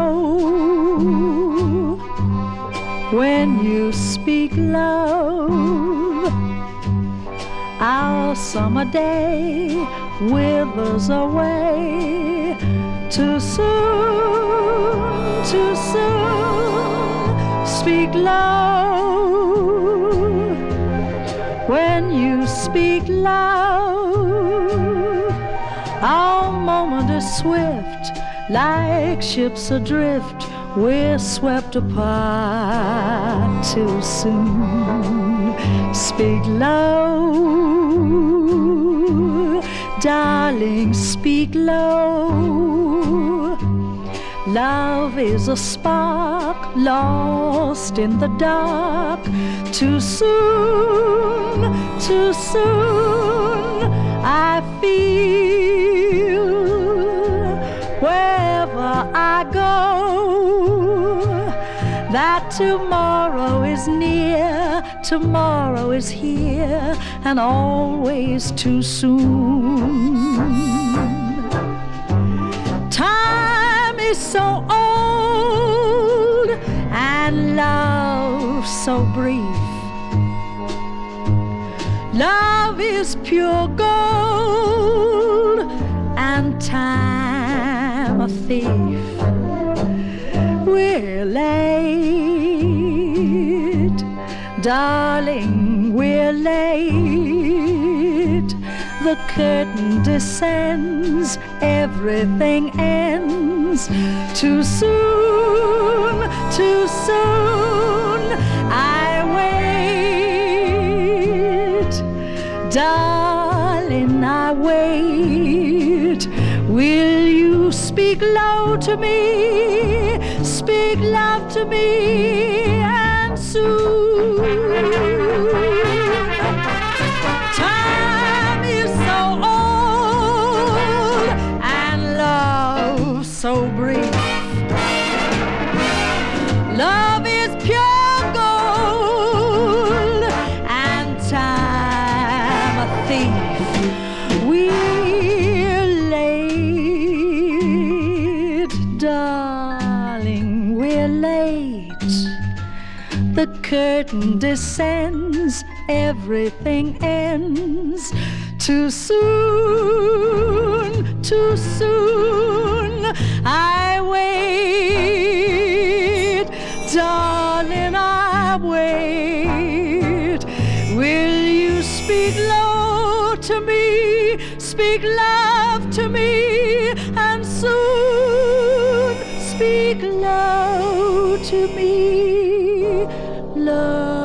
low. When you speak love, our summer day withers away. Too soon, too soon, speak low. When you speak loud, our moment is swift, like ships adrift. We're swept apart too soon. Speak low, darling, speak low. Love is a spark lost in the dark. Too soon, too soon, I feel wherever I go that tomorrow is near, tomorrow is here, and always too soon. Time is so old and love so brief. Love is pure gold and time a thief. We're late, darling, we're late. The curtain descends, everything ends. Too soon, too soon, I wait. Darling, I wait. Will you speak low to me? Speak love to me, and soon. Time is so old and love so brief. Love is pure gold and time a thief. We're late, darling, we're late. The curtain descends, everything ends. Too soon, too soon, I wait. Darling, I wait. Will you speak low to me, speak love to me, and soon speak low to me, love.